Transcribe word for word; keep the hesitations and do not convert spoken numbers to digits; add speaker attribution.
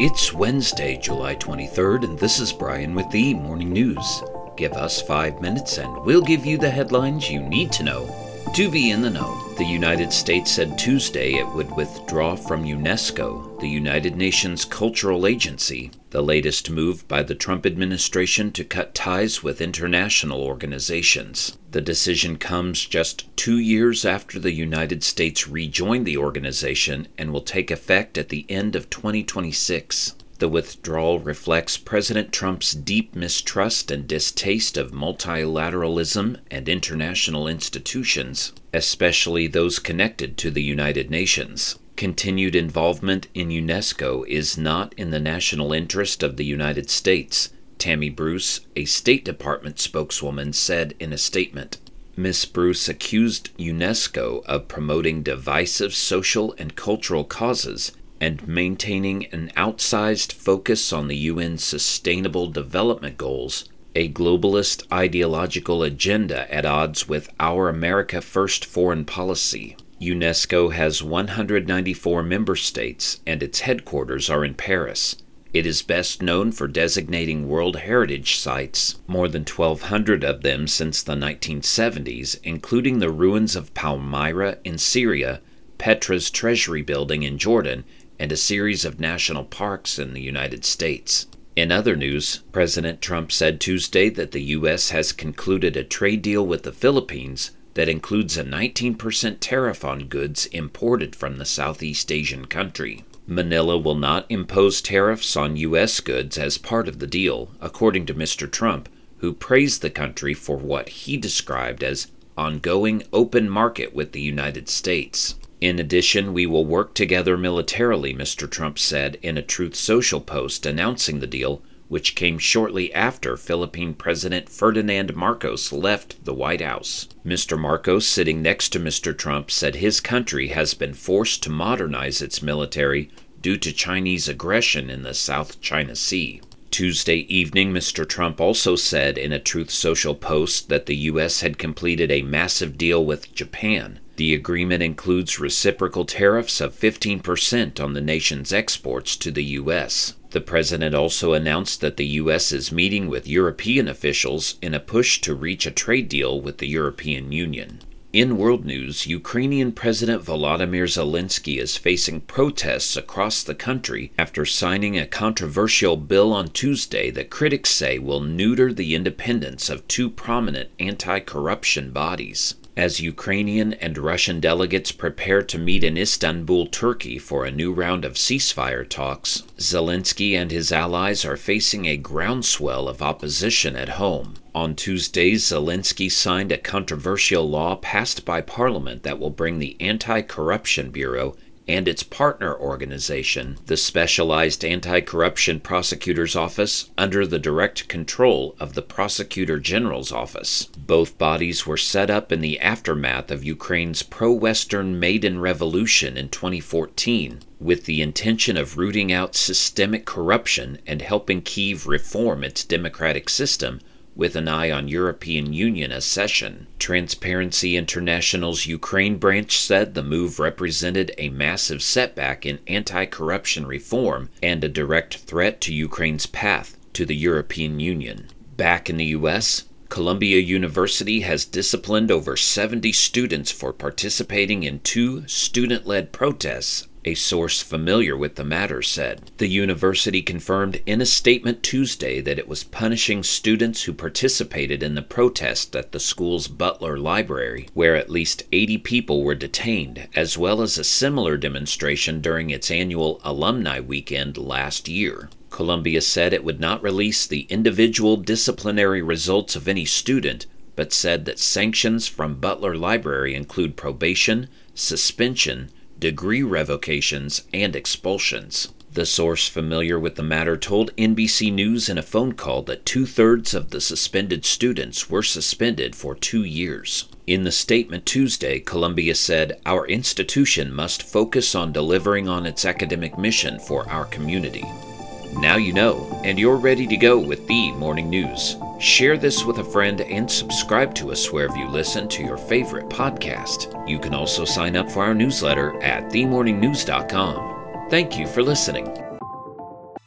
Speaker 1: It's Wednesday, July twenty-third, and this is Brian with the Morning News. Give us five minutes and we'll give you the headlines you need to know. To be in the know, the United States said Tuesday it would withdraw from UNESCO, the United Nations cultural agency, the latest move by the Trump administration to cut ties with international organizations. The decision comes just two years after the United States rejoined the organization and will take effect at the end of twenty twenty-six. The withdrawal reflects President Trump's deep mistrust and distaste of multilateralism and international institutions, especially those connected to the United Nations. Continued involvement in UNESCO is not in the national interest of the United States, Tammy Bruce, a State Department spokeswoman, said in a statement. Miz Bruce accused UNESCO of promoting divisive social and cultural causes and maintaining an outsized focus on the U N's Sustainable Development Goals, a globalist ideological agenda at odds with our America First foreign policy. UNESCO has one hundred ninety-four member states, and its headquarters are in Paris. It is best known for designating World Heritage Sites, more than twelve hundred of them since the nineteen seventies, including the ruins of Palmyra in Syria, Petra's Treasury Building in Jordan, and a series of national parks in the United States. In other news, President Trump said Tuesday that the U S has concluded a trade deal with the Philippines that includes a nineteen percent tariff on goods imported from the Southeast Asian country. Manila will not impose tariffs on U S goods as part of the deal, according to Mister Trump, who praised the country for what he described as ongoing open market with the United States. In addition, we will work together militarily, Mister Trump said in a Truth Social post announcing the deal, which came shortly after Philippine President Ferdinand Marcos left the White House. Mister Marcos, sitting next to Mister Trump, said his country has been forced to modernize its military due to Chinese aggression in the South China Sea. Tuesday evening, Mister Trump also said in a Truth Social post that the U S had completed a massive deal with Japan. The agreement includes reciprocal tariffs of fifteen percent on the nation's exports to the U S. The president also announced that the U S is meeting with European officials in a push to reach a trade deal with the European Union. In world news, Ukrainian President Volodymyr Zelensky is facing protests across the country after signing a controversial bill on Tuesday that critics say will neuter the independence of two prominent anti-corruption bodies. As Ukrainian and Russian delegates prepare to meet in Istanbul, Turkey for a new round of ceasefire talks, Zelensky and his allies are facing a groundswell of opposition at home. On Tuesday, Zelensky signed a controversial law passed by Parliament that will bring the Anti-Corruption Bureau and its partner organization, the Specialized Anti-Corruption Prosecutor's Office, under the direct control of the Prosecutor General's Office. Both bodies were set up in the aftermath of Ukraine's pro-Western Maidan Revolution in twenty fourteen, with the intention of rooting out systemic corruption and helping Kyiv reform its democratic system, with an eye on European Union accession. Transparency International's Ukraine branch said the move represented a massive setback in anti-corruption reform and a direct threat to Ukraine's path to the European Union. Back in the U S, Columbia University has disciplined over seventy students for participating in two student-led protests, a source familiar with the matter said. The university confirmed in a statement Tuesday that it was punishing students who participated in the protest at the school's Butler Library, where at least eighty people were detained, as well as a similar demonstration during its annual Alumni Weekend last year. Columbia said it would not release the individual disciplinary results of any student, but said that sanctions from Butler Library include probation, suspension, degree revocations, and expulsions. The source familiar with the matter told N B C News in a phone call that two-thirds of the suspended students were suspended for two years. In the statement Tuesday, Columbia said, "Our institution must focus on delivering on its academic mission for our community." Now you know, and you're ready to go with the morning news. Share this with a friend and subscribe to us wherever you listen to your favorite podcast. You can also sign up for our newsletter at the morning news dot com. Thank you for listening.